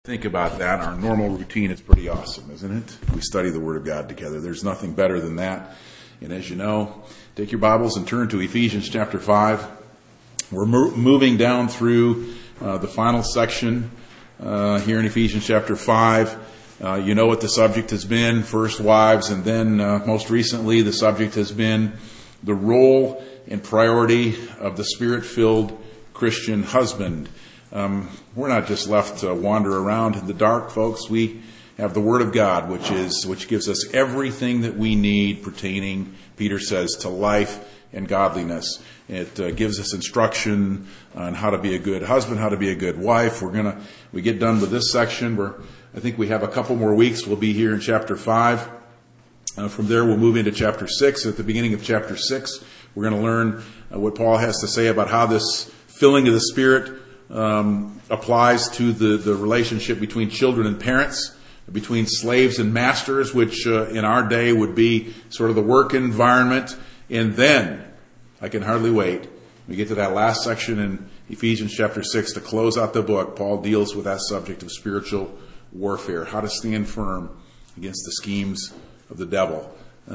Think about that. Our normal routine is pretty awesome, isn't it? We study the Word of God together. There's nothing better than that. And as you know, take your Bibles and turn to Ephesians chapter 5. We're moving down through the final section here in Ephesians chapter 5. You know what the subject has been, first wives, and then most recently the subject has been the role and priority of the Spirit-filled Christian husband. We're not just left to wander around in the dark, folks. We have the Word of God, which gives us everything that we need pertaining, Peter says, to life and godliness. It gives us instruction on how to be a good husband, how to be a good wife. We get done with this section. I think we have a couple more weeks. We'll be here in chapter 5. From there, we'll move into chapter 6. At the beginning of chapter 6, we're going to learn what Paul has to say about how this filling of the Spirit applies to the relationship between children and parents, between slaves and masters, which in our day would be sort of the work environment. And then, I can hardly wait, we get to that last section in Ephesians chapter 6 to close out the book. Paul deals with that subject of spiritual warfare, how to stand firm against the schemes of the devil.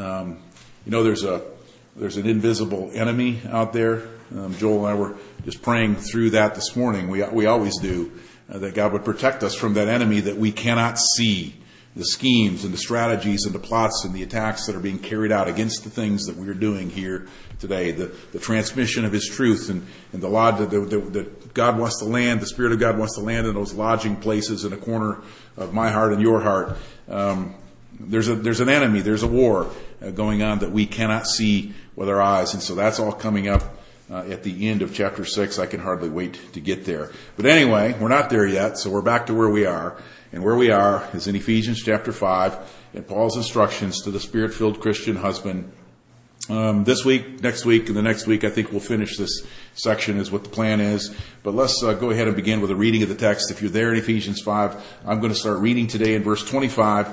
There's an invisible enemy out there. Joel and I were just praying through that this morning. We always do, that God would protect us from that enemy that we cannot see, the schemes and the strategies and the plots and the attacks that are being carried out against the things that we are doing here today, the transmission of His truth and the law that God wants to land, the Spirit of God wants to land in those lodging places in a corner of my heart and your heart. There's an enemy, there's a war going on that we cannot see with our eyes, and so that's all coming up at the end of chapter 6. I can hardly wait to get there. But anyway, we're not there yet, so we're back to where we are. And where we are is in Ephesians chapter 5 and Paul's instructions to the Spirit-filled Christian husband. This week, next week, and the next week, I think we'll finish this section is what the plan is. But let's go ahead and begin with a reading of the text. If you're there in Ephesians 5, I'm going to start reading today in verse 25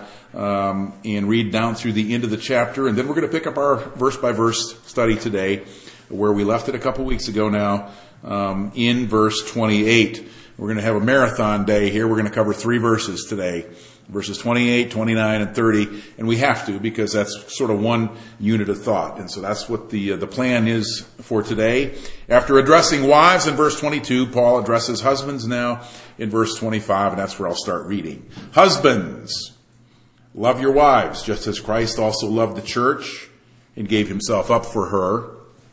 and read down through the end of the chapter. And then we're going to pick up our verse-by-verse study today, where we left it a couple weeks ago now, in verse 28. We're going to have a marathon day here. We're going to cover 3 verses today, verses 28, 29, and 30. And we have to, because that's sort of one unit of thought. And so that's what the plan is for today. After addressing wives in verse 22, Paul addresses husbands now in verse 25, and that's where I'll start reading. Husbands, love your wives, just as Christ also loved the church and gave himself up for her,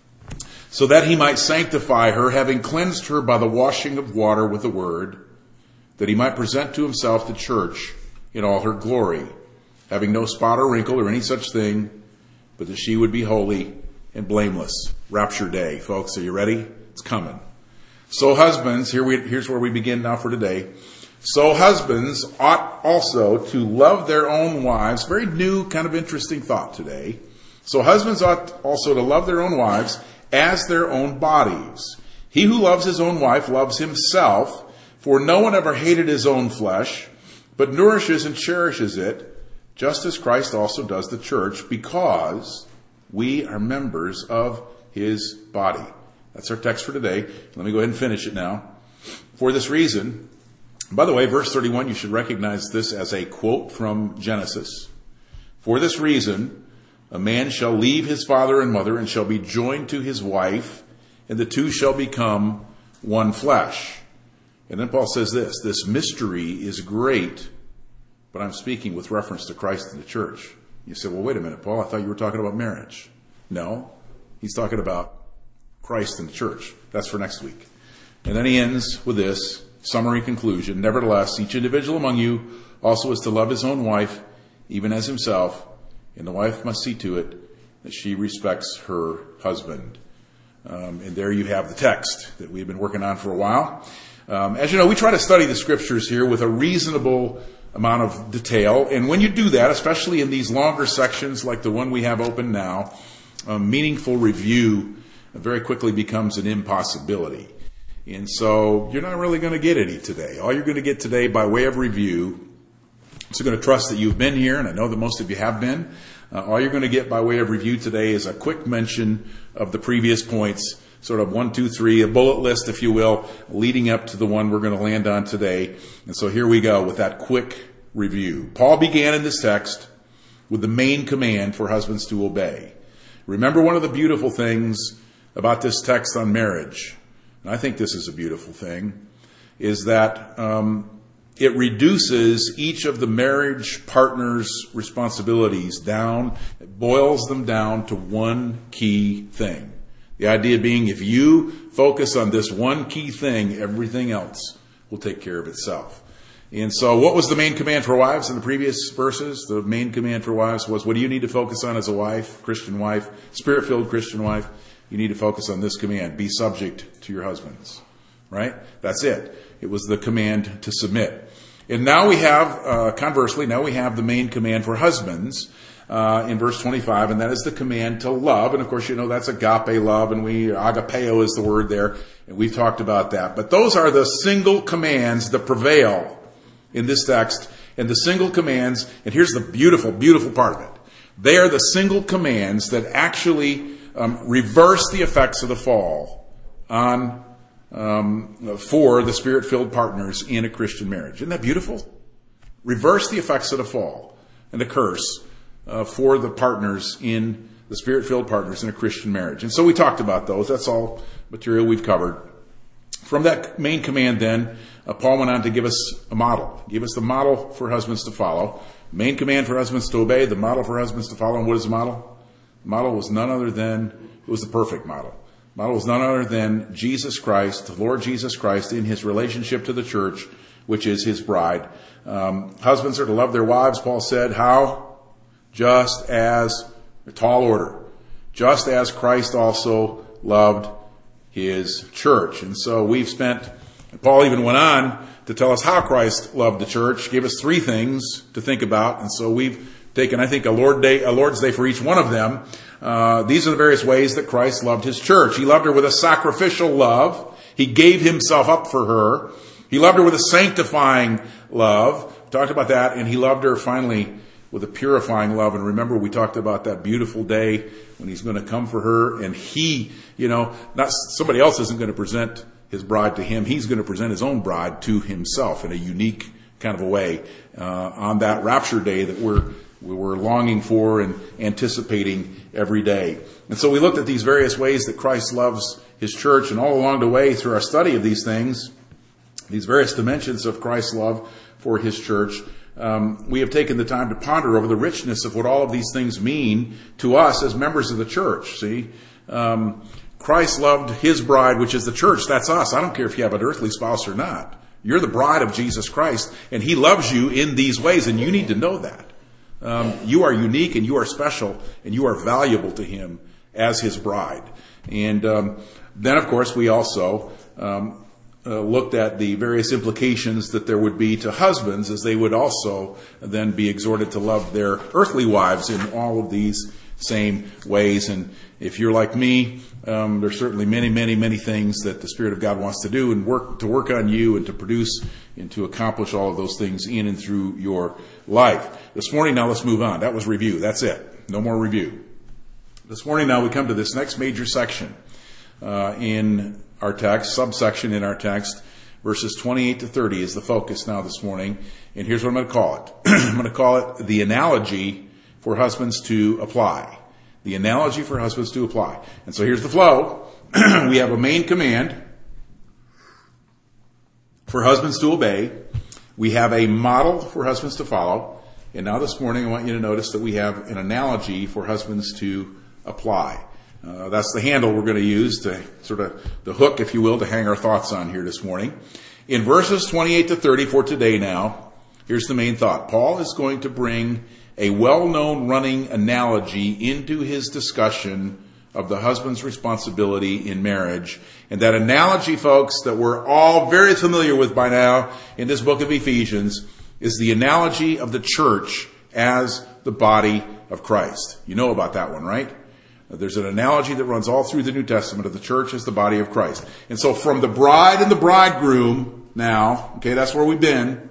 so that he might sanctify her, having cleansed her by the washing of water with the word, that he might present to himself the church in all her glory, having no spot or wrinkle or any such thing, but that she would be holy and blameless. Rapture day, folks. Are you ready? It's coming. So husbands, here's where we begin now for today. So husbands ought also to love their own wives. Very new, kind of interesting thought today. So husbands ought also to love their own wives as their own bodies. He who loves his own wife loves himself, for no one ever hated his own flesh, but nourishes and cherishes it, just as Christ also does the church, because we are members of his body. That's our text for today. Let me go ahead and finish it now. For this reason, by the way, verse 31, you should recognize this as a quote from Genesis. For this reason, a man shall leave his father and mother and shall be joined to his wife, and the two shall become one flesh. And then Paul says this mystery is great, but I'm speaking with reference to Christ and the church. You say, well, wait a minute, Paul, I thought you were talking about marriage. No, he's talking about Christ and the church. That's for next week. And then he ends with this summary conclusion. Nevertheless, each individual among you also is to love his own wife, even as himself, and the wife must see to it that she respects her husband. And there you have the text that we've been working on for a while. As you know, we try to study the scriptures here with a reasonable amount of detail. And when you do that, especially in these longer sections like the one we have open now, meaningful review very quickly becomes an impossibility. And so you're not really going to get any today. All you're going to get today by way of review, so I'm going to trust that you've been here, and I know that most of you have been. All you're going to get by way of review today is a quick mention of the previous points sort of 1, 2, 3, a bullet list, if you will, leading up to the one we're going to land on today. And so here we go with that quick review. Paul began in this text with the main command for husbands to obey. Remember, one of the beautiful things about this text on marriage, and I think this is a beautiful thing, is that it reduces each of the marriage partner's responsibilities down, it boils them down to one key thing. The idea being, if you focus on this one key thing, everything else will take care of itself. And so what was the main command for wives in the previous verses? The main command for wives was, what do you need to focus on as a wife, Christian wife, Spirit-filled Christian wife? You need to focus on this command, be subject to your husbands, right? That's it. It was the command to submit. And now we have, conversely, now we have the main command for husbands in verse 25, and that is the command to love. And of course, you know, that's agape love, and agapeo is the word there, and we've talked about that. But those are the single commands that prevail in this text, and the single commands, and here's the beautiful, beautiful part of it. They are the single commands that actually reverse the effects of the fall on for the Spirit-filled partners in a Christian marriage. Isn't that beautiful? Reverse the effects of the fall and the curse for the partners in the Spirit-filled partners in a Christian marriage. And so we talked about those. That's all material we've covered. From that main command then, Paul went on to give us a model. Give us the model for husbands to follow. Main command for husbands to obey, the model for husbands to follow. And what is the model? The model was none other than, it was the perfect model. The model was none other than Jesus Christ, the Lord Jesus Christ, in his relationship to the church, which is his bride. Husbands are to love their wives, Paul said. How? Just as, a tall order, just as Christ also loved his church. And so we've spent, Paul even went on to tell us how Christ loved the church, gave us 3 things to think about. And so we've taken, I think, a Lord's Day for each one of them. These are the various ways that Christ loved his church. He loved her with a sacrificial love. He gave himself up for her. He loved her with a sanctifying love. We talked about that. And he loved her finally with a purifying love. And remember, we talked about that beautiful day when he's going to come for her. And he, not somebody else isn't going to present his bride to him. He's going to present his own bride to himself in a unique kind of a way on that rapture day that we're longing for and anticipating every day. And so we looked at these various ways that Christ loves his church, and all along the way through our study of these things, these various dimensions of Christ's love for his church, we have taken the time to ponder over the richness of what all of these things mean to us as members of the church. See, Christ loved his bride, which is the church. That's us. I don't care if you have an earthly spouse or not. You're the bride of Jesus Christ, and he loves you in these ways, and you need to know that. You are unique, and you are special, and you are valuable to him as his bride. And then, of course, we also looked at the various implications that there would be to husbands, as they would also then be exhorted to love their earthly wives in all of these same ways. And if you're like me, there's certainly many, many, many things that the Spirit of God wants to do and work on you and to produce and to accomplish all of those things in and through your life. This morning, now let's move on. That was review. That's it. No more review. This morning, now we come to this next major section in our text, subsection in our text. Verses 28 to 30 is the focus now this morning. And here's what I'm going to call it. I'm going to call it the analogy for husbands to apply. The analogy for husbands to apply. And so here's the flow. We have a main command for husbands to obey. We have a model for husbands to follow. And now this morning I want you to notice that we have an analogy for husbands to apply. That's the handle we're going to use to sort of the hook, if you will, to hang our thoughts on here this morning. In verses 28 to 30 for today now, here's the main thought. Paul is going to bring a well-known running analogy into his discussion of the husband's responsibility in marriage. And that analogy, folks, that we're all very familiar with by now in this book of Ephesians is the analogy of the church as the body of Christ. You know about that one, right? There's an analogy that runs all through the New Testament of the church as the body of Christ. And so from the bride and the bridegroom now, okay, that's where we've been.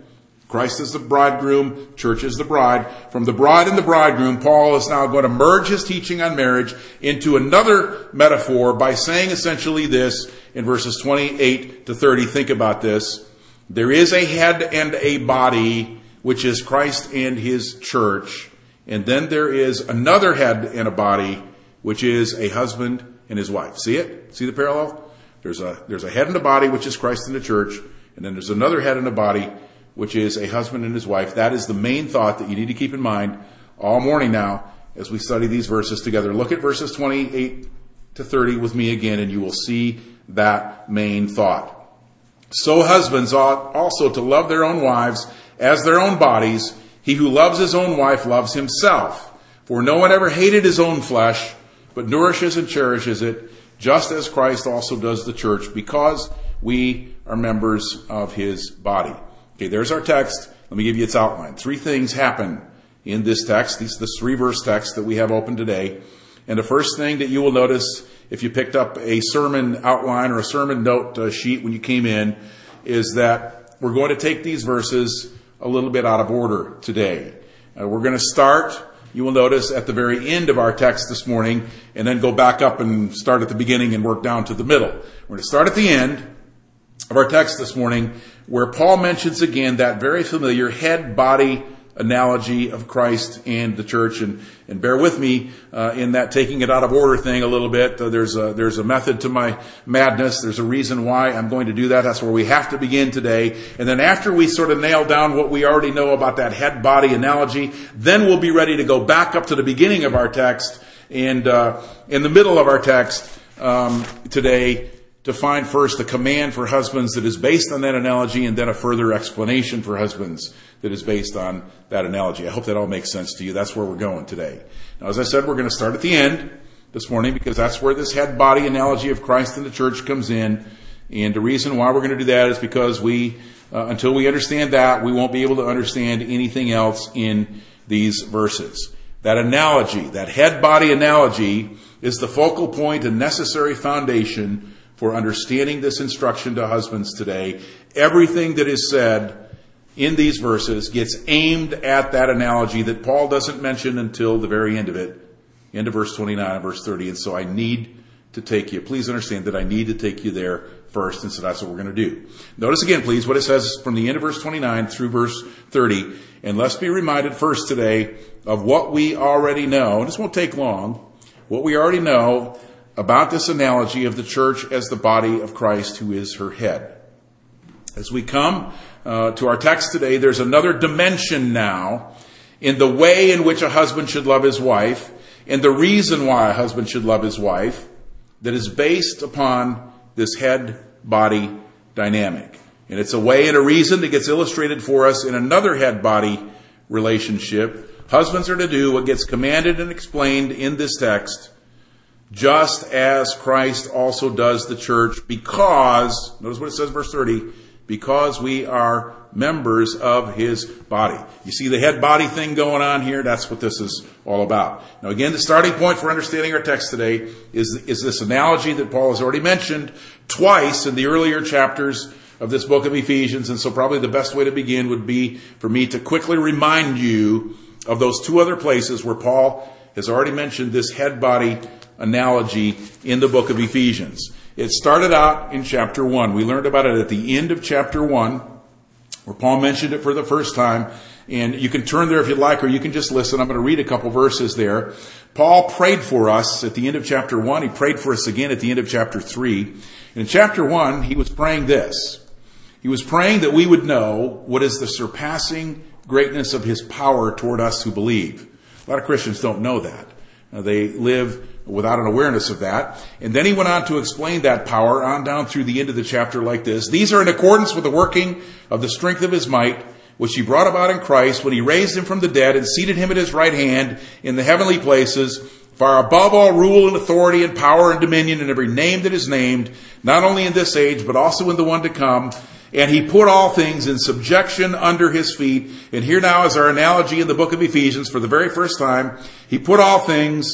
Christ is the bridegroom, church is the bride. From the bride and the bridegroom, Paul is now going to merge his teaching on marriage into another metaphor by saying essentially this in verses 28 to 30. Think about this. There is a head and a body, which is Christ and his church. And then there is another head and a body, which is a husband and his wife. See it? See the parallel? There's a head and a body, which is Christ and the church. And then there's another head and a body, which is a husband and his wife. That is the main thought that you need to keep in mind all morning now as we study these verses together. Look at verses 28 to 30 with me again, and you will see that main thought. So husbands ought also to love their own wives as their own bodies. He who loves his own wife loves himself. For no one ever hated his own flesh, but nourishes and cherishes it, just as Christ also does the church, because we are members of his body. Okay, there's our text. Let me give you its outline. 3 things happen in this text. This 3-verse text that we have open today. And the first thing that you will notice, if you picked up a sermon outline or a sermon note sheet when you came in, is that we're going to take these verses a little bit out of order today. We're going to start, you will notice, at the very end of our text this morning, and then go back up and start at the beginning and work down to the middle. We're going to start at the end of our text this morning, where Paul mentions again that very familiar head-body analogy of Christ and the church. And bear with me in that taking it out of order thing a little bit. There's a method to my madness. There's a reason why I'm going to do that. That's where we have to begin today. And then after we sort of nail down what we already know about that head-body analogy, then we'll be ready to go back up to the beginning of our text and in the middle of our text today, to find first a command for husbands that is based on that analogy, and then a further explanation for husbands that is based on that analogy. I hope that all makes sense to you. That's where we're going today. Now, as I said, we're going to start at the end this morning, because that's where this head-body analogy of Christ and the church comes in. And the reason why we're going to do that is because until we understand that, we won't be able to understand anything else in these verses. That analogy, that head-body analogy, is the focal point and necessary foundation for understanding this instruction to husbands today. Everything that is said in these verses gets aimed at that analogy that Paul doesn't mention until the very end of it, end of verse 29 and verse 30. And so I need to take you, please understand that I need to take you there first, and so that's what we're going to do. Notice again, please, what it says from the end of verse 29 through verse 30. And let's be reminded first today of what we already know. And this won't take long. What we already know about this analogy of the church as the body of Christ, who is her head. As we come to our text today, there's another dimension now in the way in which a husband should love his wife, and the reason why a husband should love his wife, that is based upon this head-body dynamic. And it's a way and a reason that gets illustrated for us in another head-body relationship. Husbands are to do what gets commanded and explained in this text, just as Christ also does the church, because, notice what it says, verse 30, because we are members of his body. You see the head-body thing going on here? That's what this is all about. Now again, the starting point for understanding our text today is this analogy that Paul has already mentioned twice in the earlier chapters of this book of Ephesians. And so probably the best way to begin would be for me to quickly remind you of those 2 other places where Paul has already mentioned this head-body analogy in the book of Ephesians. It started out in chapter 1. We learned about it at the end of chapter 1, where Paul mentioned it for the first time. And you can turn there if you'd like, or you can just listen. I'm going to read a couple verses there. Paul prayed for us at the end of chapter 1. He prayed for us again at the end of chapter 3. And in chapter 1, he was praying this. He was praying that we would know what is the surpassing greatness of his power toward us who believe. A lot of Christians don't know that. They live without an awareness of that. And then he went on to explain that power on down through the end of the chapter like this. These are in accordance with the working of the strength of his might, which he brought about in Christ when he raised him from the dead and seated him at his right hand in the heavenly places, far above all rule and authority and power and dominion and every name that is named, not only in this age, but also in the one to come. And he put all things in subjection under his feet. And here now is our analogy in the book of Ephesians for the very first time. He put all things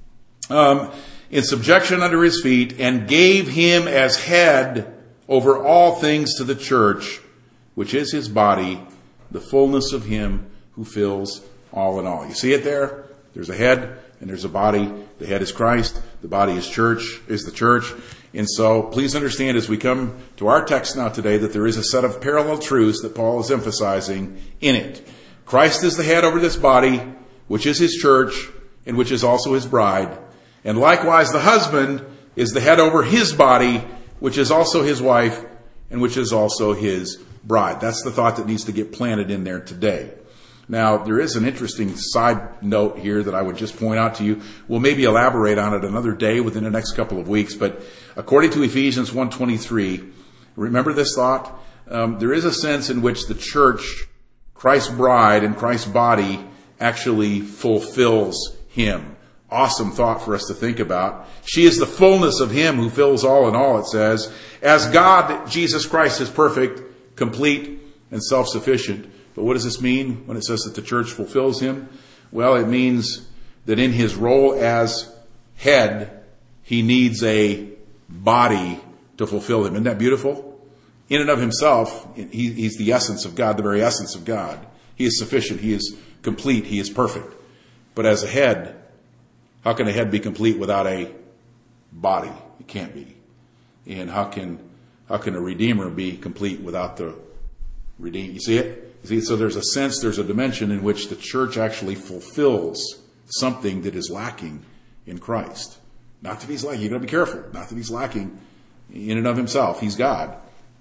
in subjection under his feet and gave him as head over all things to the church, which is his body, the fullness of him who fills all in all. You see it there? There's a head and there's a body. The head is Christ. The body is the church. And so please understand as we come to our text now today that there is a set of parallel truths that Paul is emphasizing in it. Christ is the head over this body, which is his church and which is also his bride. And likewise, the husband is the head over his body, which is also his wife and which is also his bride. That's the thought that needs to get planted in there today. Now, there is an interesting side note here that I would just point out to you. We'll maybe elaborate on it another day within the next couple of weeks. But according to Ephesians 1:23, remember this thought? There is a sense in which the church, Christ's bride and Christ's body, actually fulfills him. Awesome thought for us to think about. She is the fullness of him who fills all in all, it says. As God, Jesus Christ is perfect, complete, and self-sufficient. But what does this mean when it says that the church fulfills him? Well, it means that in his role as head, he needs a body to fulfill him. Isn't that beautiful? In and of himself, he's the essence of God, the very essence of God. He is sufficient. He is complete. He is perfect. But as a head, how can a head be complete without a body? It can't be. And how can a redeemer be complete without the redeemed? You see it? So there's a sense, there's a dimension in which the church actually fulfills something that is lacking in Christ. Not that he's lacking, you've got to be careful. Not that he's lacking in and of himself. He's God.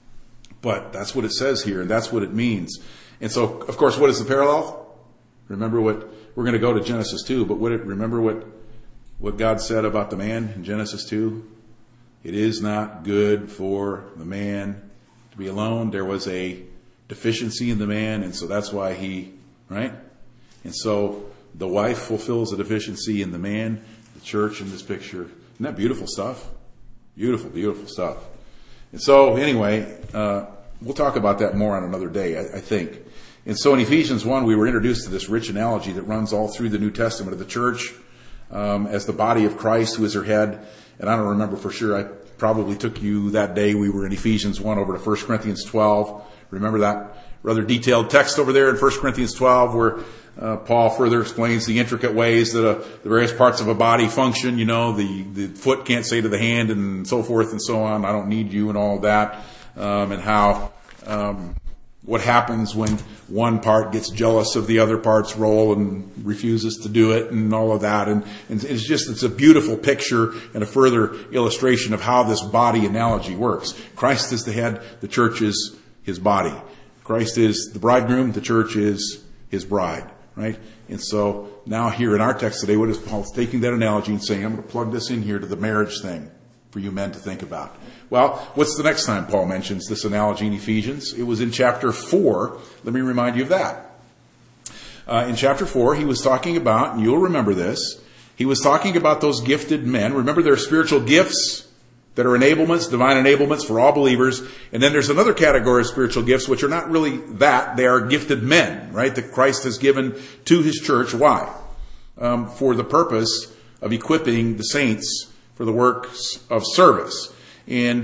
But that's what it says here, and that's what it means. And so, of course, what is the parallel? Remember what, we're going to go to Genesis 2, but remember what God said about the man in Genesis 2? It is not good for the man to be alone. There was a deficiency in the man, and so that's why right? And so the wife fulfills a deficiency in the man, the church in this picture. Isn't that beautiful stuff? Beautiful, beautiful stuff. And so anyway, we'll talk about that more on another day, I think. And so in Ephesians 1, we were introduced to this rich analogy that runs all through the New Testament of the church as the body of Christ, who is her head. And I don't remember for sure. I probably took you that day. We were in Ephesians 1 over to 1 Corinthians 12. Remember that rather detailed text over there in 1 Corinthians 12 where Paul further explains the intricate ways that the various parts of a body function. You know, the foot can't say to the hand and so forth and so on, I don't need you, and all of that. And how what happens when one part gets jealous of the other part's role and refuses to do it, and all of that. And it's a beautiful picture and a further illustration of how this body analogy works. Christ is the head, the church is his body. Christ is the bridegroom, the church is his bride, right? And so now here in our text today, what is Paul taking that analogy and saying, I'm going to plug this in here to the marriage thing for you men to think about. Well, what's the next time Paul mentions this analogy in Ephesians? It was in chapter 4. Let me remind you of that. In chapter 4, he was talking about, and you'll remember this, he was talking about those gifted men. Remember, there are spiritual gifts that are enablements, divine enablements for all believers. And then there's another category of spiritual gifts, which are not really that. They are gifted men, right, that Christ has given to his church. Why? For the purpose of equipping the saints for the works of service. And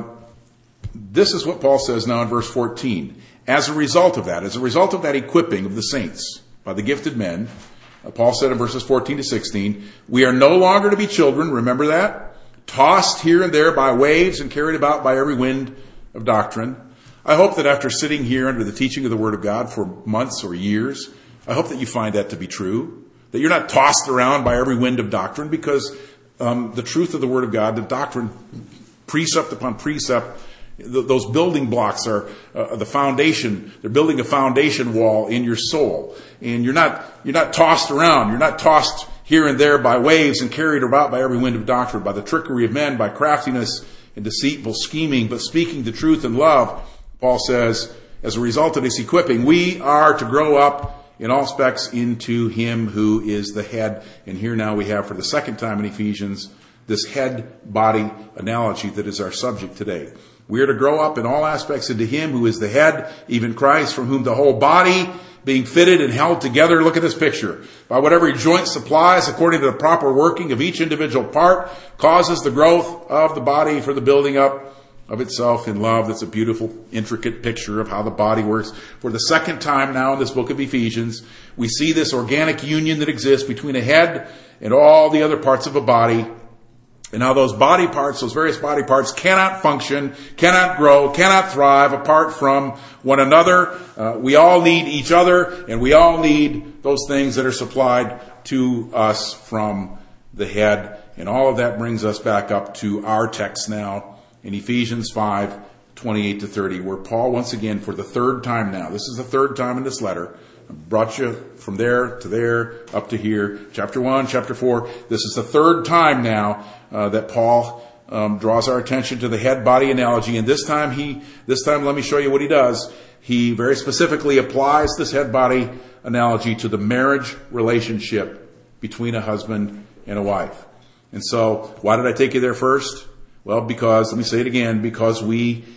this is what Paul says now in verse 14. As a result of that equipping of the saints by the gifted men, Paul said in verses 14 to 16, we are no longer to be children, remember that? Tossed here and there by waves and carried about by every wind of doctrine. I hope that after sitting here under the teaching of the Word of God for months or years, I hope that you find that to be true. That you're not tossed around by every wind of doctrine, because the truth of the Word of God, the doctrine, precept upon precept, those building blocks are the foundation. They're building a foundation wall in your soul. And you're not tossed around. You're not tossed here and there by waves and carried about by every wind of doctrine, by the trickery of men, by craftiness and deceitful scheming, but speaking the truth in love. Paul says, as a result of this equipping, we are to grow up in all respects into him who is the head. And here now we have for the second time in Ephesians this head-body analogy that is our subject today. We are to grow up in all aspects into him who is the head, even Christ, from whom the whole body, being fitted and held together, look at this picture, by what every joint supplies according to the proper working of each individual part, causes the growth of the body for the building up of itself in love. That's a beautiful, intricate picture of how the body works. For the second time now in this book of Ephesians, we see this organic union that exists between a head and all the other parts of a body. And how those body parts, those various body parts, cannot function, cannot grow, cannot thrive apart from one another. We all need each other, and we all need those things that are supplied to us from the head. And all of that brings us back up to our text now in Ephesians 5:28-30, where Paul, once again, for the third time now, this is the third time in this letter, brought you from there to there, up to here, chapter 1, chapter 4. This is the third time now that Paul draws our attention to the head-body analogy. And this time, let me show you what he does. He very specifically applies this head-body analogy to the marriage relationship between a husband and a wife. And so, why did I take you there first? Well, because, let me say it again, because we,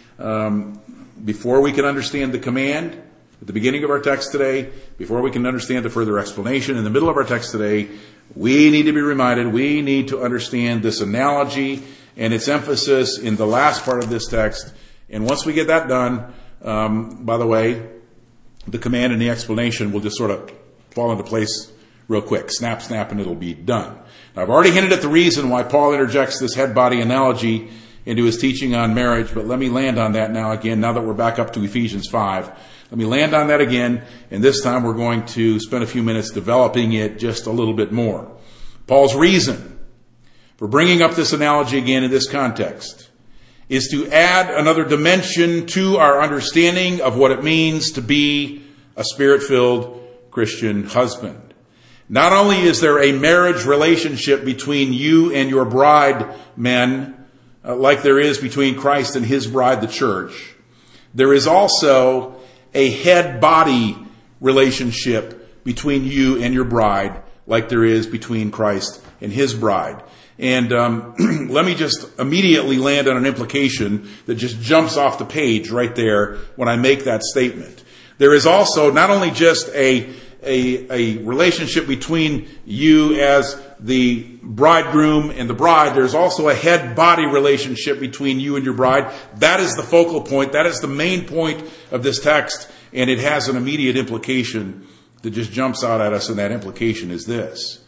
before we can understand the command, at the beginning of our text today, before we can understand the further explanation in the middle of our text today, we need to be reminded, we need to understand this analogy and its emphasis in the last part of this text. And once we get that done, by the way, the command and the explanation will just sort of fall into place real quick. Snap, snap, and it'll be done. Now, I've already hinted at the reason why Paul interjects this head-body analogy into his teaching on marriage, but let me land on that now again, now that we're back up to Ephesians 5. Let me land on that again, and this time we're going to spend a few minutes developing it just a little bit more. Paul's reason for bringing up this analogy again in this context is to add another dimension to our understanding of what it means to be a Spirit-filled Christian husband. Not only is there a marriage relationship between you and your bride, men, like there is between Christ and his bride, the church, there is also a head-body relationship between you and your bride, like there is between Christ and his bride. And let me just immediately land on an implication that just jumps off the page right there when I make that statement. There is also not only just a relationship between you as the bridegroom and the bride, there's also a head-body relationship between you and your bride. That is the focal point. That is the main point of this text, and it has an immediate implication that just jumps out at us, and that implication is this.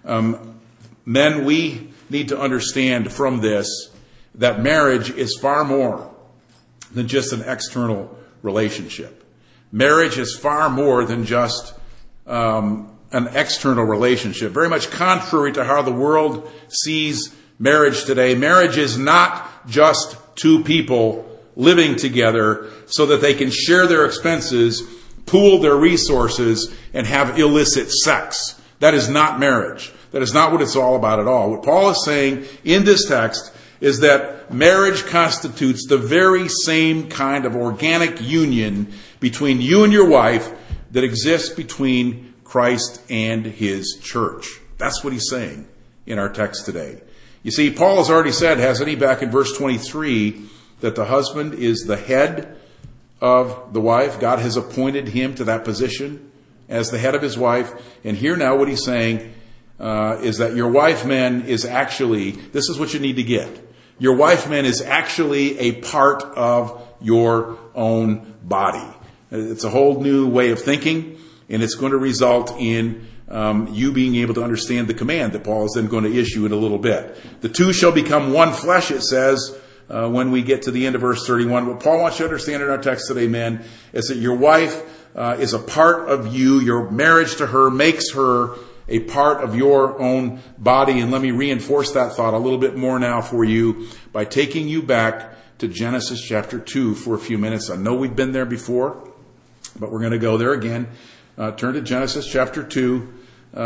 Men, we need to understand from this that marriage is far more than just an external relationship. Marriage is far more than just an external relationship. Very much contrary to how the world sees marriage today. Marriage is not just two people living together so that they can share their expenses, pool their resources, and have illicit sex. That is not marriage. That is not what it's all about at all. What Paul is saying in this text is that marriage constitutes the very same kind of organic union between you and your wife that exists between Christ and his church. That's what he's saying in our text today. You see, Paul has already said, hasn't he, back in verse 23, that the husband is the head of the wife. God has appointed him to that position as the head of his wife. And here now what he's saying is that your wife, men, is actually, this is what you need to get. Your wife, men, is actually a part of your own body. It's a whole new way of thinking, and it's going to result in you being able to understand the command that Paul is then going to issue in a little bit. The two shall become one flesh, it says, when we get to the end of verse 31. What Paul wants you to understand in our text today, men, is that your wife is a part of you. Your marriage to her makes her a part of your own body. And let me reinforce that thought a little bit more now for you by taking you back to Genesis chapter 2 for a few minutes. I know we've been there before, but we're going to go there again. Turn to Genesis chapter 2.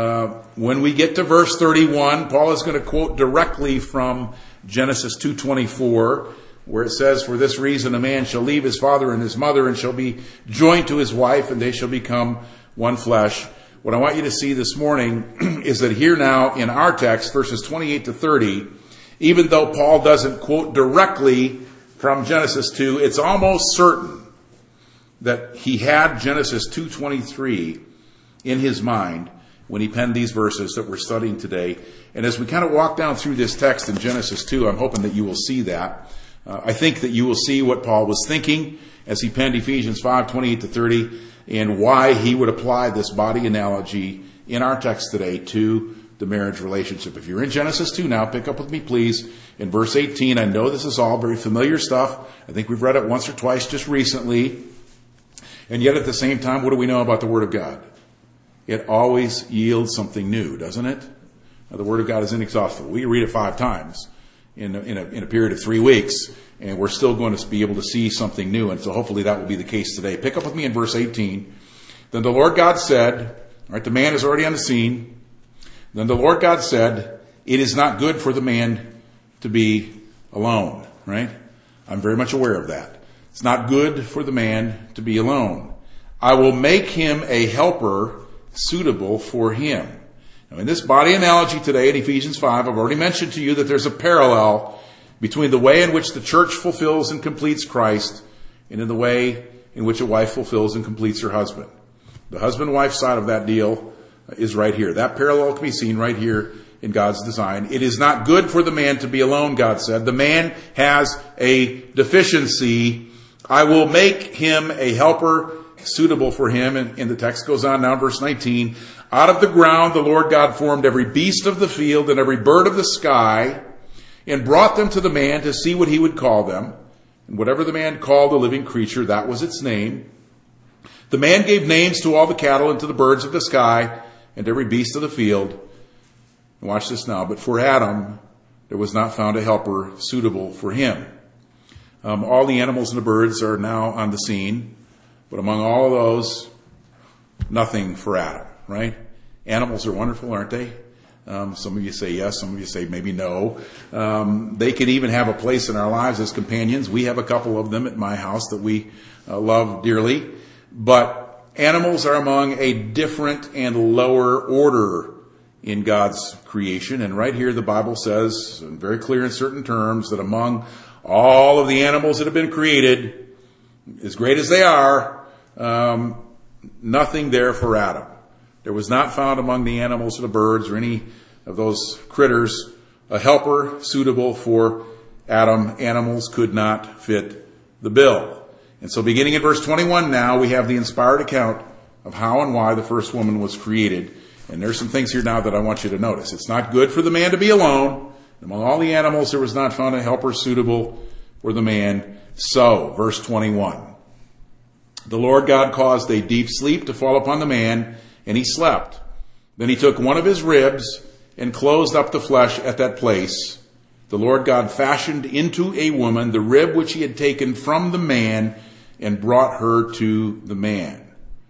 When we get to verse 31, Paul is going to quote directly from Genesis 2:24, where it says, "For this reason a man shall leave his father and his mother and shall be joined to his wife, and they shall become one flesh." What I want you to see this morning is that here now in our text, verses 28 to 30, even though Paul doesn't quote directly from Genesis 2, it's almost certain that he had Genesis 2:23 in his mind when he penned these verses that we're studying today. And as we kind of walk down through this text in Genesis 2, I'm hoping that you will see that. I think that you will see what Paul was thinking as he penned Ephesians 5:28-30, and why he would apply this body analogy in our text today to the marriage relationship. If you're in Genesis 2 now, pick up with me, please, in verse 18. I know this is all very familiar stuff. I think we've read it once or twice just recently. And yet at the same time, what do we know about the Word of God? It always yields something new, doesn't it? Now, the Word of God is inexhaustible. We read it 5 times in a period of 3 weeks, and we're still going to be able to see something new. And so hopefully that will be the case today. Pick up with me in verse 18. Then the Lord God said, all right, the man is already on the scene. Then the Lord God said, it is not good for the man to be alone, right? I'm very much aware of that. It's not good for the man to be alone. I will make him a helper suitable for him. Now, in this body analogy today in Ephesians 5, I've already mentioned to you that there's a parallel between the way in which the church fulfills and completes Christ and in the way in which a wife fulfills and completes her husband. The husband-wife side of that deal is right here. That parallel can be seen right here in God's design. It is not good for the man to be alone, God said. The man has a deficiency. I will make him a helper suitable for him. And the text goes on now, verse 19. Out of the ground the Lord God formed every beast of the field and every bird of the sky and brought them to the man to see what he would call them. And whatever the man called the living creature, that was its name. The man gave names to all the cattle and to the birds of the sky and every beast of the field. And watch this now. But for Adam, there was not found a helper suitable for him. All the animals and the birds are now on the scene. But among all of those, nothing for Adam, right? Animals are wonderful, aren't they? Some of you say yes, some of you say maybe no. They can even have a place in our lives as companions. We have a couple of them at my house that we love dearly. But animals are among a different and lower order in God's creation. And right here the Bible says, very clear in certain terms, that among all of the animals that have been created, as great as they are, nothing there for Adam. There was not found among the animals or the birds or any of those critters a helper suitable for Adam. Animals could not fit the bill. And so beginning in verse 21 now, we have the inspired account of how and why the first woman was created. And there's some things here now that I want you to notice. It's not good for the man to be alone. Among all the animals, there was not found a helper suitable for the man. So, verse 21. The Lord God caused a deep sleep to fall upon the man, and he slept. Then he took one of his ribs and closed up the flesh at that place. The Lord God fashioned into a woman the rib which he had taken from the man and brought her to the man.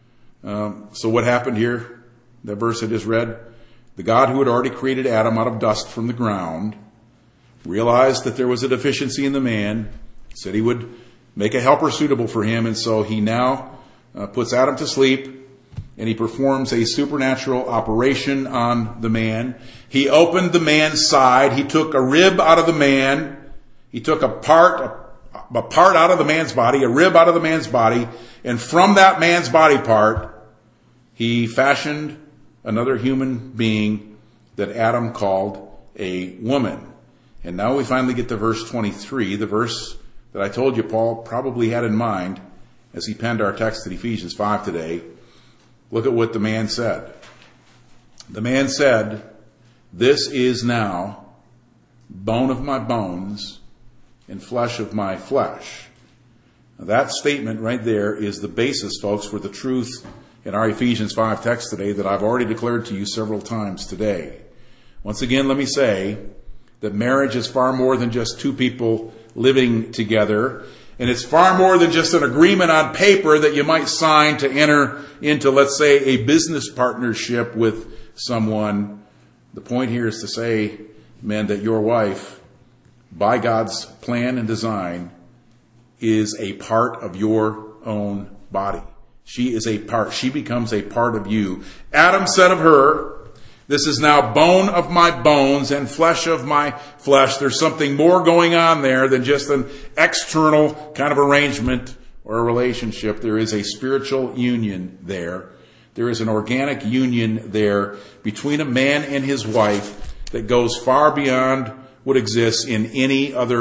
So what happened here? That verse I just read. The God who had already created Adam out of dust from the ground realized that there was a deficiency in the man, said he would make a helper suitable for him, and so he now puts Adam to sleep, and he performs a supernatural operation on the man. He opened the man's side. He took a rib out of the man. He took a part out of the man's body, a rib out of the man's body, and from that man's body part, he fashioned another human being that Adam called a woman. And now we finally get to verse 23, the verse that I told you Paul probably had in mind as he penned our text in Ephesians 5 today. Look at what the man said. The man said, "This is now bone of my bones and flesh of my flesh." Now, that statement right there is the basis, folks, for the truth in our Ephesians 5 text today that I've already declared to you several times today. Once again, let me say that marriage is far more than just two people living together. And it's far more than just an agreement on paper that you might sign to enter into, let's say, a business partnership with someone. The point here is to say, men, that your wife, by God's plan and design, is a part of your own body. She is a part. She becomes a part of you. Adam said of her, "This is now bone of my bones and flesh of my flesh." There's something more going on there than just an external kind of arrangement or a relationship. There is a spiritual union there. There is an organic union there between a man and his wife that goes far beyond what exists in any other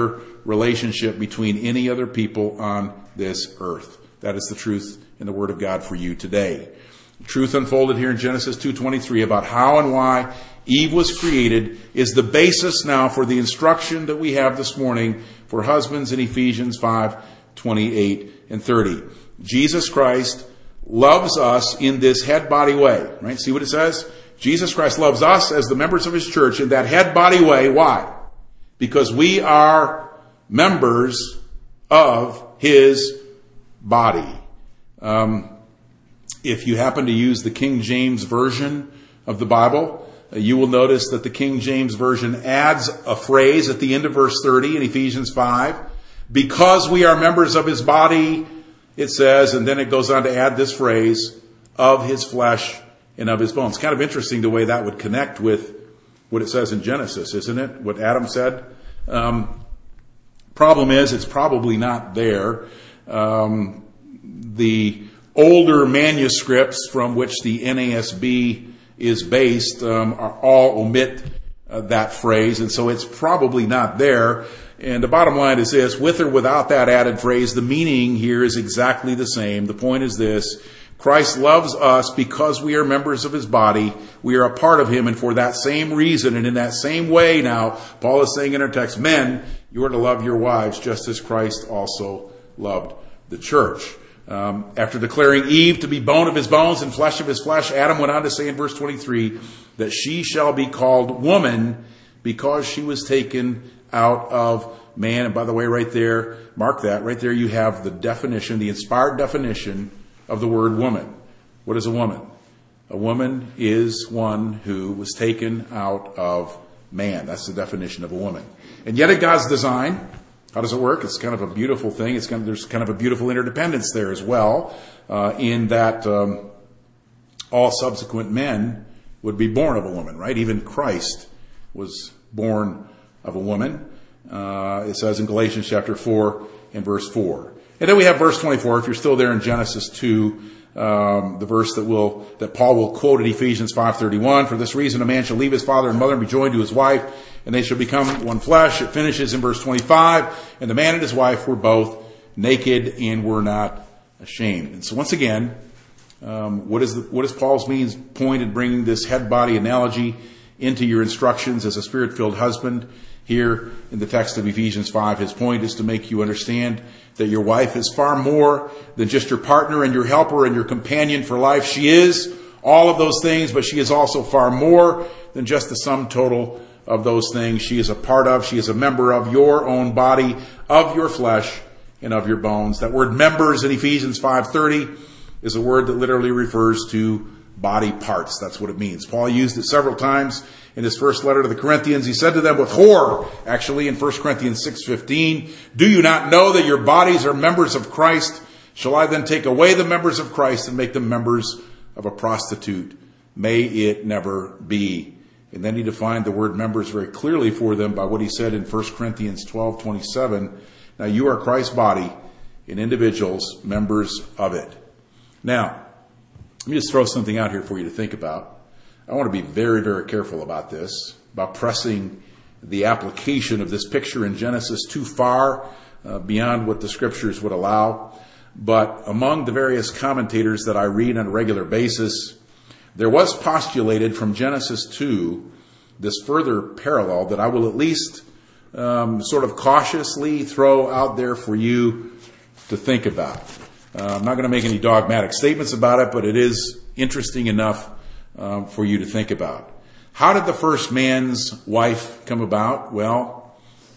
relationship between any other people on this earth. That is the truth in the Word of God for you today. The truth unfolded here in Genesis 2:23 about how and why Eve was created is the basis now for the instruction that we have this morning for husbands in Ephesians 5:28 and 30. Jesus Christ loves us in this head-body way. Right? See what it says? Jesus Christ loves us as the members of His church in that head-body way. Why? Because we are members of His body. If you happen to use the King James Version of the Bible, you will notice that the King James Version adds a phrase at the end of verse 30 in Ephesians 5. Because we are members of His body, it says, and then it goes on to add this phrase, of His flesh and of His bones. Kind of interesting the way that would connect with what it says in Genesis, isn't it? What Adam said. Problem is, it's probably not there. The older manuscripts from which the NASB is based are all omit that phrase, and so it's probably not there. And the bottom line is this: with or without that added phrase, the meaning here is exactly the same. The point is this: Christ loves us because we are members of His body. We are a part of Him, and for that same reason and in that same way now, Paul is saying in our text, men, you are to love your wives just as Christ also loved the church. After declaring Eve to be bone of his bones and flesh of his flesh, Adam went on to say in verse 23 that she shall be called woman because she was taken out of man. And by the way, right there, mark that, right there you have the definition, the inspired definition of the word woman. What is a woman? A woman is one who was taken out of man. That's the definition of a woman. And yet in God's design, how does it work? It's kind of a beautiful thing. There's kind of a beautiful interdependence there as well, in that all subsequent men would be born of a woman, right? Even Christ was born of a woman. It says in Galatians chapter 4 and verse 4. And then we have verse 24, if you're still there in Genesis 2, the verse that Paul will quote in Ephesians 5:31. For this reason, a man shall leave his father and mother and be joined to his wife, and they shall become one flesh. It finishes in verse 25. And the man and his wife were both naked and were not ashamed. And so once again, what is Paul's point in bringing this head-body analogy into your instructions as a spirit-filled husband? Here in the text of Ephesians 5, his point is to make you understand that your wife is far more than just your partner and your helper and your companion for life. She is all of those things, but she is also far more than just the sum total of those things. She is a part of, she is a member of your own body, of your flesh, and of your bones. That word members in Ephesians 5:30 is a word that literally refers to body parts. That's what it means. Paul used it several times in his first letter to the Corinthians. He said to them with horror, actually, in 1 Corinthians 6:15, do you not know that your bodies are members of Christ? Shall I then take away the members of Christ and make them members of a prostitute? May it never be. And then he defined the word members very clearly for them by what he said in 1 Corinthians 12:27. Now you are Christ's body and individuals, members of it. Now, let me just throw something out here for you to think about. I want to be very, very careful about this, about pressing the application of this picture in Genesis too far beyond what the scriptures would allow. But among the various commentators that I read on a regular basis, there was postulated from Genesis 2 this further parallel that I will at least sort of cautiously throw out there for you to think about. I'm not going to make any dogmatic statements about it, but it is interesting enough for you to think about. How did the first man's wife come about? Well,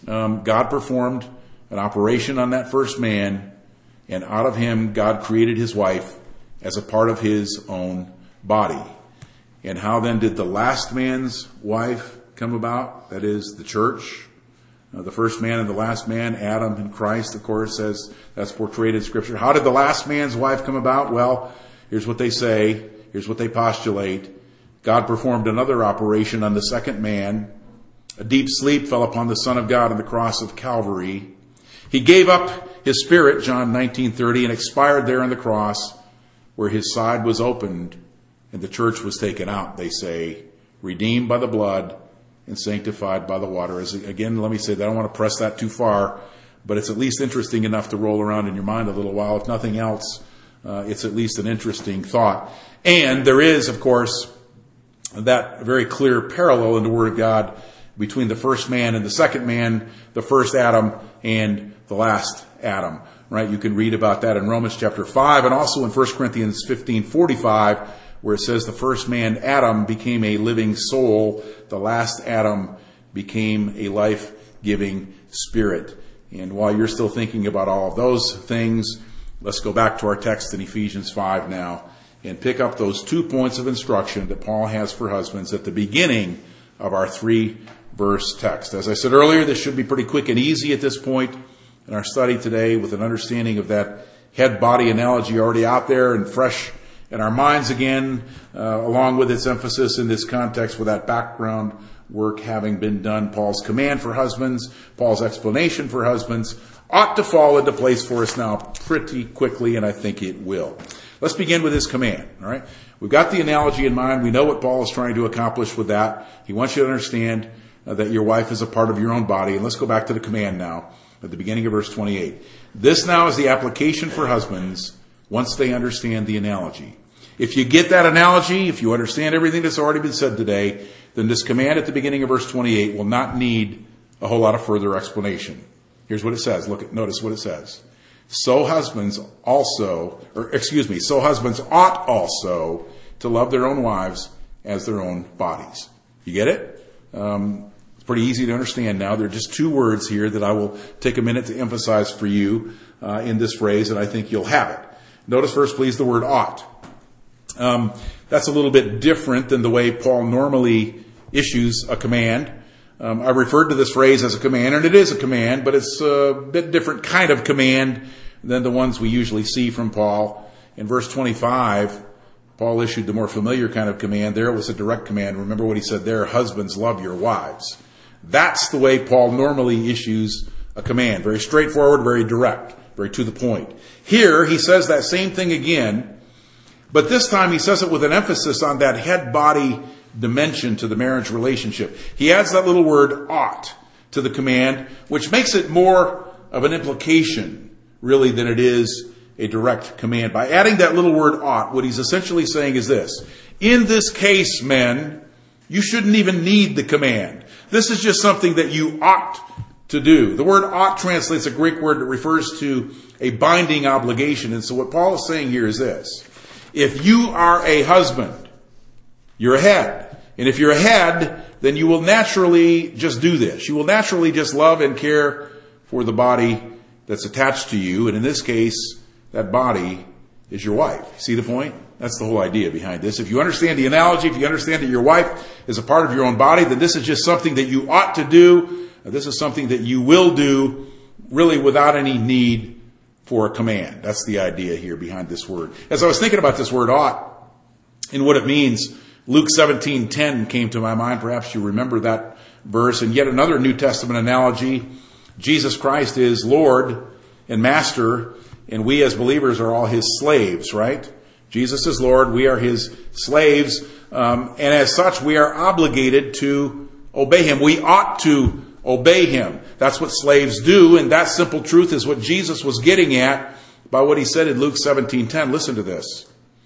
God performed an operation on that first man, and out of him, God created his wife as a part of his own body. And how then did the last man's wife come about? That is, the church. The first man and the last man, Adam and Christ, of course, as that's portrayed in Scripture. How did the last man's wife come about? Well, here's what they say. Here's what they postulate. God performed another operation on the second man. A deep sleep fell upon the Son of God on the cross of Calvary. He gave up his spirit, John 19:30, and expired there on the cross where his side was opened and the church was taken out, they say, redeemed by the blood and sanctified by the water. Again, let me say that I don't want to press that too far, but it's at least interesting enough to roll around in your mind a little while. If nothing else, it's at least an interesting thought. And there is, of course, that very clear parallel in the Word of God between the first man and the second man, the first Adam and the last Adam. Right? You can read about that in Romans chapter 5 and also in 1 Corinthians 15:45, where it says the first man, Adam, became a living soul. The last Adam became a life-giving spirit. And while you're still thinking about all of those things, let's go back to our text in Ephesians 5 now and pick up those 2 points of instruction that Paul has for husbands at the beginning of our 3-verse text. As I said earlier, this should be pretty quick and easy at this point in our study today, with an understanding of that head-body analogy already out there and fresh in our minds again, along with its emphasis in this context with that background work having been done. Paul's command for husbands, Paul's explanation for husbands, ought to fall into place for us now pretty quickly, and I think it will. Let's begin with his command, all right? We've got the analogy in mind. We know what Paul is trying to accomplish with that. He wants you to understand that your wife is a part of your own body. And let's go back to the command now at the beginning of verse 28. This now is the application for husbands once they understand the analogy. If you get that analogy, if you understand everything that's already been said today, then this command at the beginning of verse 28 will not need a whole lot of further explanation. Here's what it says. Notice what it says. So husbands ought also to love their own wives as their own bodies. You get it? It's pretty easy to understand now. There are just 2 words here that I will take a minute to emphasize for you in this phrase, and I think you'll have it. Notice first, please, the word ought. That's a little bit different than the way Paul normally issues a command. I referred to this phrase as a command, and it is a command, but it's a bit different kind of command than the ones we usually see from Paul. In verse 25, Paul issued the more familiar kind of command. There it was a direct command. Remember what he said there, husbands, love your wives. That's the way Paul normally issues a command. Very straightforward, very direct, very to the point. Here, he says that same thing again, but this time he says it with an emphasis on that head-body dimension to the marriage relationship. He adds that little word ought to the command, which makes it more of an implication, really, than it is a direct command. By adding that little word ought, what he's essentially saying is this. In this case, men, you shouldn't even need the command. This is just something that you ought to do. The word ought translates a Greek word that refers to a binding obligation. And so what Paul is saying here is this. If you are a husband, you're a head. And if you're a head, then you will naturally just do this. You will naturally just love and care for the body that's attached to you. And in this case, that body is your wife. See the point? That's the whole idea behind this. If you understand the analogy, if you understand that your wife is a part of your own body, then this is just something that you ought to do. This is something that you will do, really without any need for a command. That's the idea here behind this word. As I was thinking about this word ought and what it means, Luke 17:10 came to my mind. Perhaps you remember that verse. And yet another New Testament analogy. Jesus Christ is Lord and Master, and we as believers are all His slaves, right? Jesus is Lord. We are His slaves. And as such, we are obligated to obey Him. We ought to obey Him. That's what slaves do, and that simple truth is what Jesus was getting at by what He said in Luke 17:10. Listen to this.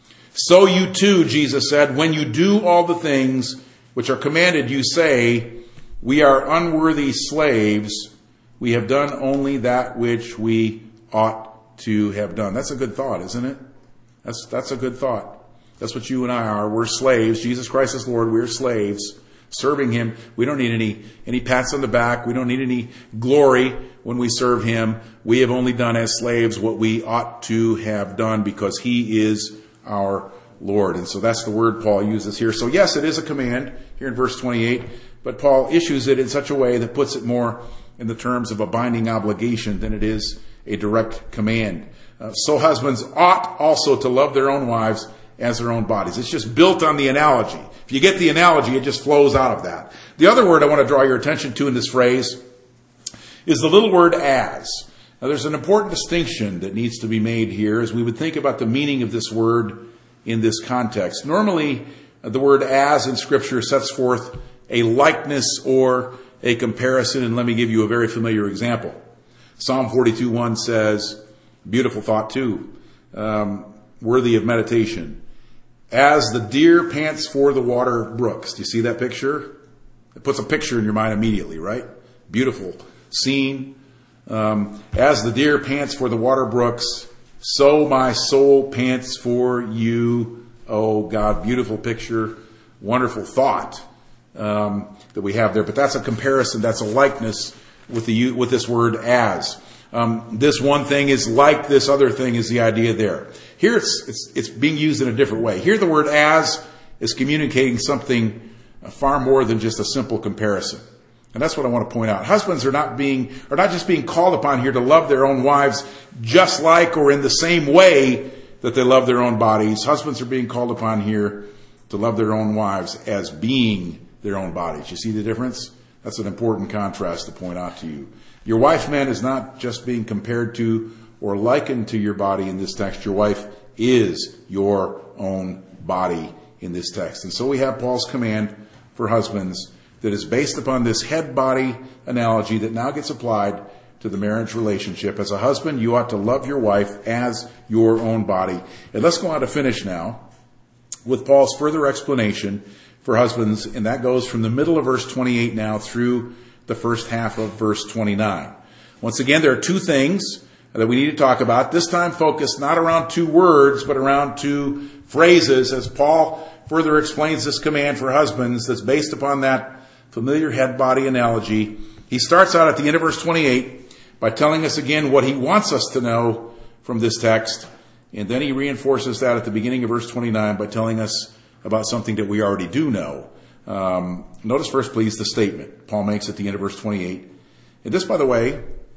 So you too, Jesus said, when you do all the things which are commanded, you say, we are unworthy slaves. We have done only that which we ought to have done. That's a good thought, isn't it? That's a good thought. That's what you and I are. We're slaves. Jesus Christ is Lord. We're slaves. Serving Him. We don't need any pats on the back. We don't need any glory when we serve Him. We have only done as slaves what we ought to have done because He is our Lord. And so that's the word Paul uses here. So yes, it is a command here in verse 28, but Paul issues it in such a way that puts it more in the terms of a binding obligation than it is a direct command. So husbands ought also to love their own wives as their own bodies. It's just built on the analogy. If you get the analogy, it just flows out of that. The other word I want to draw your attention to in this phrase is the little word as. Now there's an important distinction that needs to be made here as we would think about the meaning of this word in this context. Normally, the word as in Scripture sets forth a likeness or a comparison, and let me give you a very familiar example. Psalm 42:1 says, beautiful thought too, worthy of meditation. As the deer pants for the water brooks. Do you see that picture? It puts a picture in your mind immediately, right? Beautiful scene. As the deer pants for the water brooks, so my soul pants for you, oh God. Beautiful picture, wonderful thought that we have there. But that's a comparison, that's a likeness with this word as. This one thing is like this other thing is the idea there. Here it's being used in a different way. Here the word as is communicating something far more than just a simple comparison. And that's what I want to point out. Husbands are not just being called upon here to love their own wives just like or in the same way that they love their own bodies. Husbands are being called upon here to love their own wives as being their own bodies. You see the difference? That's an important contrast to point out to you. Your wife, men, is not just being compared to or likened to your body in this text. Your wife is your own body in this text. And so we have Paul's command for husbands that is based upon this head-body analogy that now gets applied to the marriage relationship. As a husband, you ought to love your wife as your own body. And let's go on to finish now with Paul's further explanation for husbands, and that goes from the middle of verse 28 now through the first half of verse 29. Once again, there are two things that we need to talk about, this time focused not around two words, but around two phrases, as Paul further explains this command for husbands that's based upon that familiar head-body analogy. He starts out at the end of verse 28 by telling us again what he wants us to know from this text, and then he reinforces that at the beginning of verse 29 by telling us about something that we already do know. Notice first, please, the statement Paul makes at the end of verse 28. And this, by the way,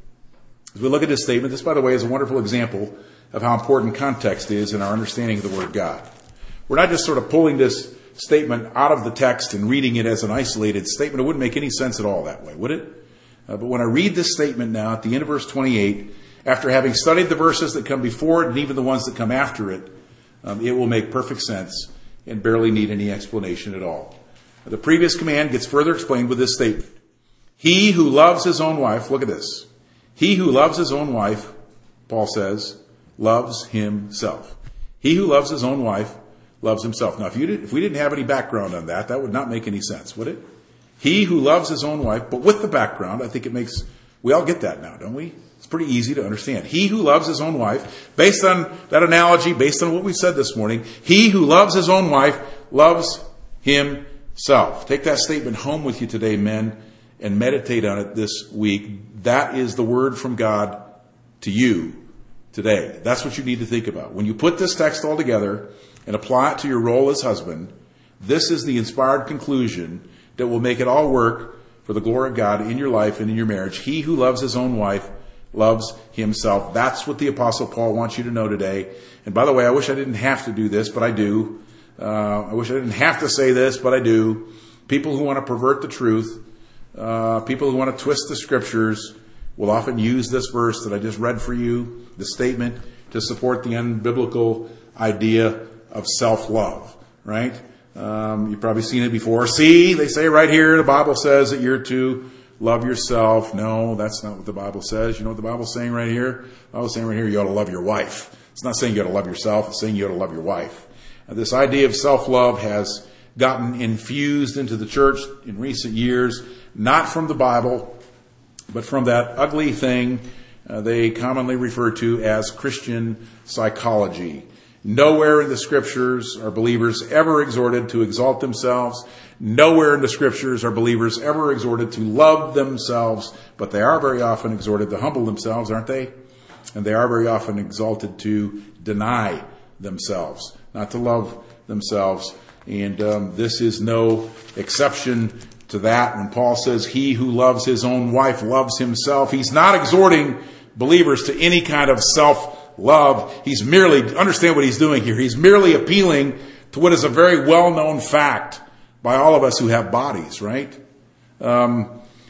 as we look at this statement, this, by the way, is a wonderful example of how important context is in our understanding of the Word of God. We're not just sort of pulling this statement out of the text and reading it as an isolated statement. It wouldn't make any sense at all that way, would it? But when I read this statement now at the end of verse 28, after having studied the verses that come before it and even the ones that come after it, it will make perfect sense and barely need any explanation at all. The previous command gets further explained with this statement. He who loves his own wife, look at this. He who loves his own wife, Paul says, loves himself. He who loves his own wife loves himself. Now, if we didn't have any background on that, that would not make any sense, would it? He who loves his own wife, but with the background, I think we all get that now, don't we? It's pretty easy to understand. He who loves his own wife, based on that analogy, based on what we said this morning, he who loves his own wife loves himself. Take that statement home with you today, men, and meditate on it this week. That is the word from God to you today. That's what you need to think about. When you put this text all together and apply it to your role as husband, this is the inspired conclusion that will make it all work for the glory of God in your life and in your marriage. He who loves his own wife loves himself. That's what the Apostle Paul wants you to know today. And by the way, I wish I didn't have to do this, but I do. I wish I didn't have to say this, but I do. People who want to pervert the truth, people who want to twist the scriptures will often use this verse that I just read for you, the statement, to support the unbiblical idea of self-love, right? You've probably seen it before. See, they say right here, the Bible says that you're to love yourself. No, that's not what the Bible says. You know what the Bible's saying right here? The Bible's saying right here, you ought to love your wife. It's not saying you ought to love yourself. It's saying you ought to love your wife. This idea of self-love has gotten infused into the church in recent years, not from the Bible, but from that ugly thing they commonly refer to as Christian psychology. Nowhere in the scriptures are believers ever exhorted to exalt themselves. Nowhere in the scriptures are believers ever exhorted to love themselves, but they are very often exhorted to humble themselves, aren't they? And they are very often exalted to deny themselves, not to love themselves. And this is no exception to that. When Paul says he who loves his own wife loves himself, he's not exhorting believers to any kind of self-love. He's merely, understand what he's doing here, he's merely appealing to what is a very well-known fact by all of us who have bodies, right? As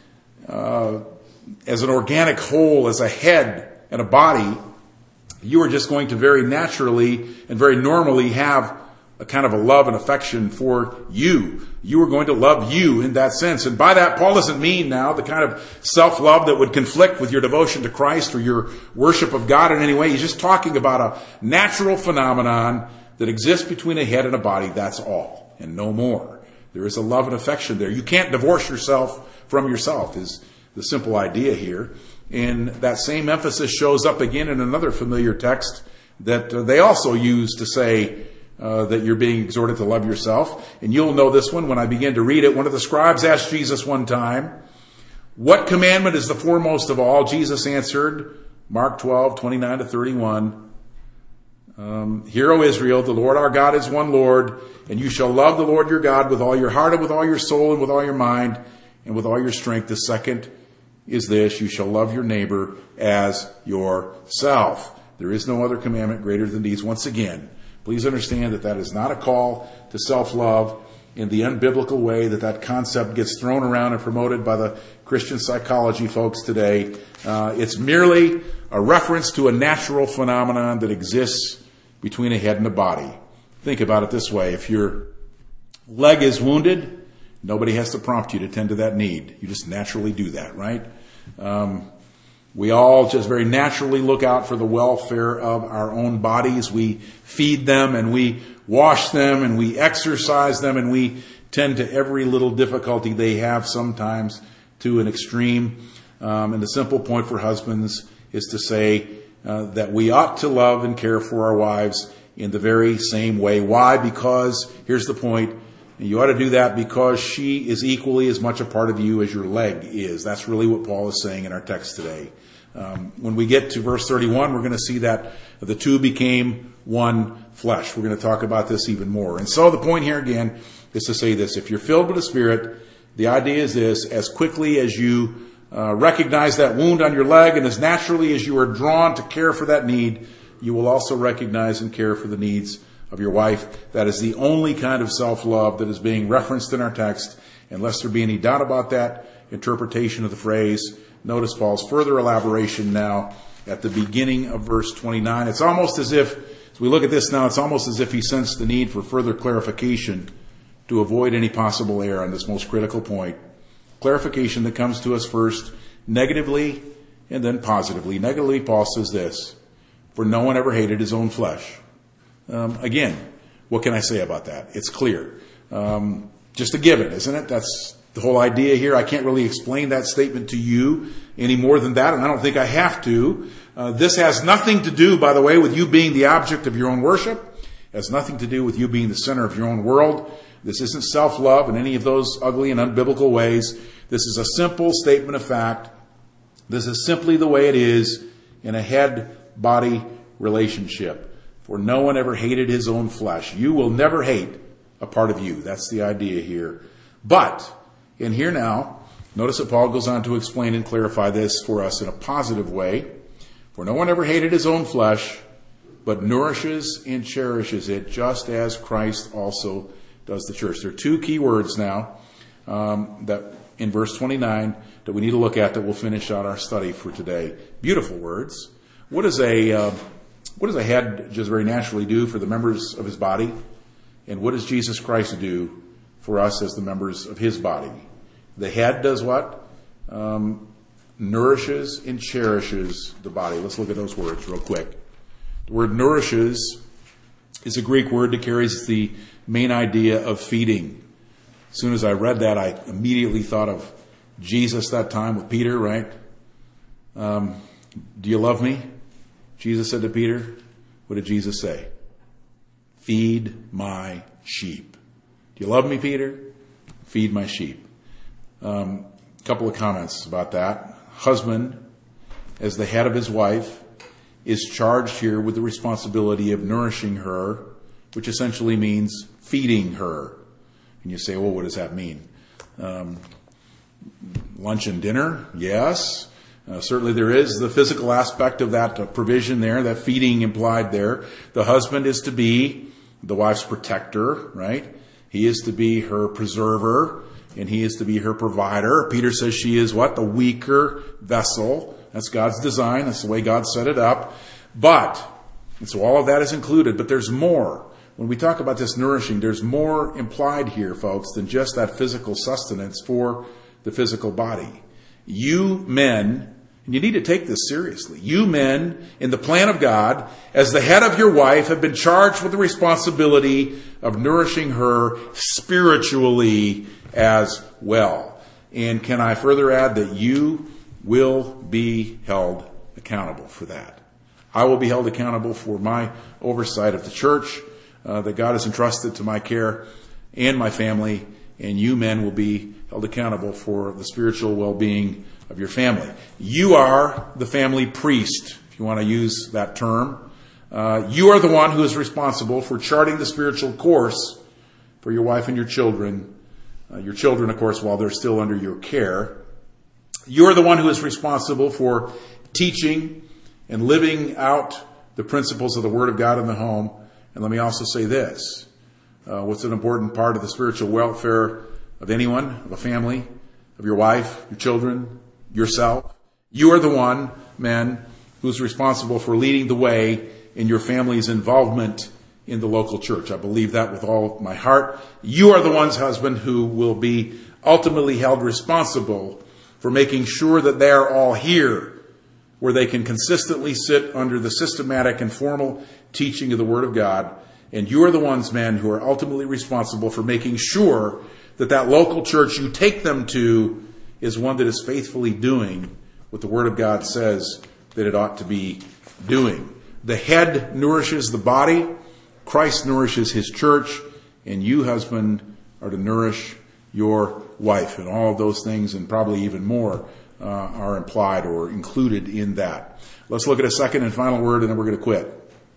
an organic whole, as a head and a body, you are just going to very naturally and very normally have a kind of a love and affection for you. You are going to love you in that sense. And by that, Paul doesn't mean now the kind of self-love that would conflict with your devotion to Christ or your worship of God in any way. He's just talking about a natural phenomenon that exists between a head and a body. That's all, and no more. There is a love and affection there. You can't divorce yourself from yourself is the simple idea here. And that same emphasis shows up again in another familiar text that they also use to say that you're being exhorted to love yourself. And you'll know this one when I begin to read it. One of the scribes asked Jesus one time, "What commandment is the foremost of all?" Jesus answered, Mark 12:29-31, "Hear, O Israel, the Lord our God is one Lord, and you shall love the Lord your God with all your heart and with all your soul and with all your mind and with all your strength. The second is this, you shall love your neighbor as yourself. There is no other commandment greater than these." Once again, please understand that that is not a call to self-love in the unbiblical way that concept gets thrown around and promoted by the Christian psychology folks today. It's merely a reference to a natural phenomenon that exists between a head and a body. Think about it this way. If your leg is wounded, nobody has to prompt you to tend to that need. You just naturally do that, right? We all just very naturally look out for the welfare of our own bodies. We feed them and we wash them and we exercise them and we tend to every little difficulty they have, sometimes to an extreme. And the simple point for husbands is to say that we ought to love and care for our wives in the very same way. Why? Because, here's the point, you ought to do that because she is equally as much a part of you as your leg is. That's really what Paul is saying in our text today. When we get to verse 31, we're going to see that the two became one flesh. We're going to talk about this even more. And so the point here again is to say this. If you're filled with the Spirit, the idea is this: as quickly as you recognize that wound on your leg and as naturally as you are drawn to care for that need, you will also recognize and care for the needs of your wife. That is the only kind of self-love that is being referenced in our text. And lest there be any doubt about that interpretation of the phrase, notice Paul's further elaboration now at the beginning of verse 29. It's almost as if, as we look at this now, it's almost as if he sensed the need for further clarification to avoid any possible error on this most critical point. Clarification that comes to us first negatively and then positively. Negatively, Paul says this: "For no one ever hated his own flesh." Again, what can I say about that? It's clear. Just a given, isn't it? That's the whole idea here. I can't really explain that statement to you any more than that, and I don't think I have to. This has nothing to do, by the way, with you being the object of your own worship. It has nothing to do with you being the center of your own world. This isn't self-love in any of those ugly and unbiblical ways. This is a simple statement of fact. This is simply the way it is in a head-body relationship. For no one ever hated his own flesh. You will never hate a part of you. That's the idea here. But, in here now, notice that Paul goes on to explain and clarify this for us in a positive way. For no one ever hated his own flesh, but nourishes and cherishes it, just as Christ also does the church. There are two key words now that in verse 29 that we need to look at that will finish out our study for today. Beautiful words. What does a head just very naturally do for the members of his body? And what does Jesus Christ do for us as the members of his body? The head does what? Nourishes and cherishes the body. Let's look at those words real quick. The word nourishes is a Greek word that carries the main idea of feeding. As soon as I read that, I immediately thought of Jesus that time with Peter, right? Do you love me? Jesus said to Peter. What did Jesus say? Feed my sheep. Do you love me, Peter? Feed my sheep. Couple of comments about that. Husband, as the head of his wife, is charged here with the responsibility of nourishing her, which essentially means feeding her. And you say, well, what does that mean? Lunch and dinner? Yes. Certainly there is the physical aspect of that provision there, that feeding implied there. The husband is to be the wife's protector, right? He is to be her preserver, and he is to be her provider. Peter says she is what? The weaker vessel. That's God's design. That's the way God set it up. And so all of that is included, but there's more. when we talk about this nourishing, there's more implied here, folks, than just that physical sustenance for the physical body. You men, and you need to take this seriously, you men, in the plan of God, as the head of your wife, have been charged with the responsibility of nourishing her spiritually as well. And can I further add that you will be held accountable for that? I will be held accountable for my oversight of the church that God has entrusted to my care and my family, and you men will be held accountable for the spiritual well-being of your family. You are the family priest, if you want to use that term. You are the one who is responsible for charting the spiritual course for your wife and your children. Your children, of course, while they're still under your care. You are the one who is responsible for teaching and living out the principles of the Word of God in the home. And let me also say this. What's an important part of the spiritual welfare of anyone, of a family, of your wife, your children, yourself? You are the one, men, who's responsible for leading the way in your family's involvement in the local church. I believe that with all my heart. You are the one's husband who will be ultimately held responsible for making sure that they are all here where they can consistently sit under the systematic and formal teaching of the Word of God. And you are the ones, men, who are ultimately responsible for making sure that that local church you take them to is one that is faithfully doing what the Word of God says that it ought to be doing. The head nourishes the body. Christ nourishes his church. And you, husband, are to nourish your wife. And all of those things, and probably even more, are implied or included in that. Let's look at a second and final word, and then we're going to quit.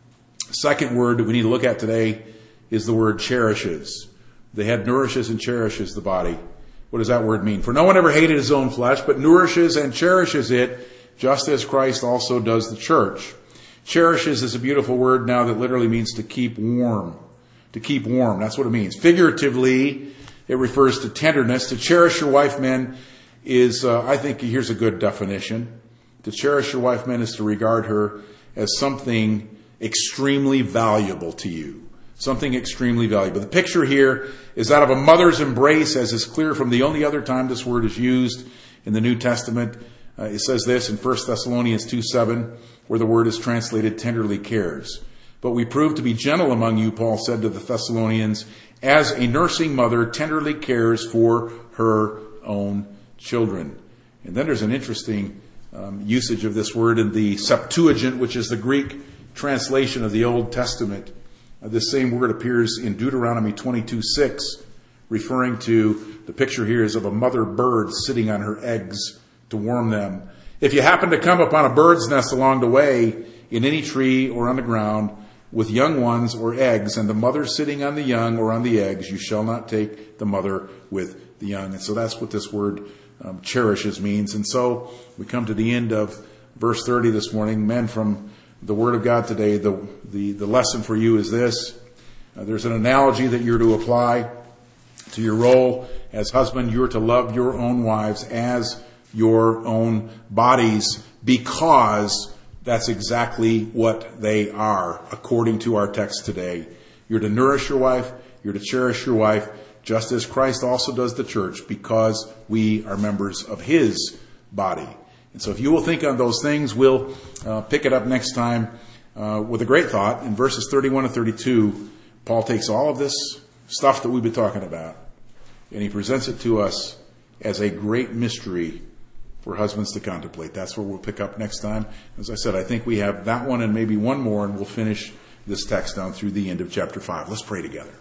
Second word that we need to look at today is the word cherishes. The head nourishes and cherishes the body. What does that word mean? For no one ever hated his own flesh, but nourishes and cherishes it, just as Christ also does the church. Cherishes is a beautiful word now that literally means to keep warm. To keep warm, that's what it means. Figuratively, it refers to tenderness. To cherish your wife, men, is, I think, here's a good definition. To cherish your wife, men, is to regard her as something extremely valuable to you. Something extremely valuable. The picture here is that of a mother's embrace, as is clear from the only other time this word is used in the New Testament. It says this in 1 Thessalonians 2:7, where the word is translated tenderly cares. But we prove to be gentle among you, Paul said to the Thessalonians, as a nursing mother tenderly cares for her own children. And then there's an interesting usage of this word in the Septuagint, which is the Greek translation of the Old Testament. This same word appears in Deuteronomy 22:6, referring to, the picture here is of a mother bird sitting on her eggs to warm them. If you happen to come upon a bird's nest along the way, in any tree or on the ground, with young ones or eggs, and the mother sitting on the young or on the eggs, you shall not take the mother with the young. And so that's what this word cherishes means. And so we come to the end of verse 30 this morning. Men, from the Word of God today, the lesson for you is this. There's an analogy that you're to apply to your role as husband. You're to love your own wives as your own bodies, because that's exactly what they are, according to our text today. You're to nourish your wife. You're to cherish your wife, just as Christ also does the church, because we are members of his body. And so if you will think on those things, we'll pick it up next time with a great thought. In verses 31 and 32, Paul takes all of this stuff that we've been talking about, and he presents it to us as a great mystery for husbands to contemplate. That's where we'll pick up next time. As I said, I think we have that one and maybe one more, and we'll finish this text down through the end of chapter 5. Let's pray together.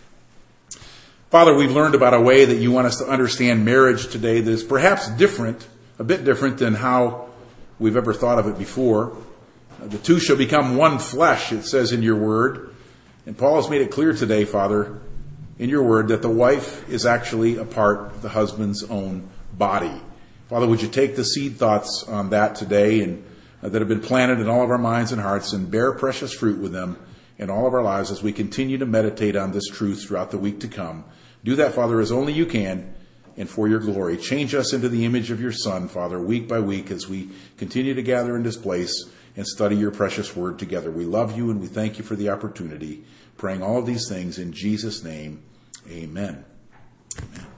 Father, we've learned about a way that you want us to understand marriage today that is perhaps different, a bit different than how we've ever thought of it before. The two shall become one flesh, it says in your word. And Paul has made it clear today, Father, in your word, that the wife is actually a part of the husband's own body. Father, would you take the seed thoughts on that today and that have been planted in all of our minds and hearts, and bear precious fruit with them in all of our lives as we continue to meditate on this truth throughout the week to come. Do that, Father, as only you can, and for your glory. Change us into the image of your Son, Father, week by week as we continue to gather in this place and study your precious word together. We love you and we thank you for the opportunity. Praying all of these things in Jesus' name, amen. Amen.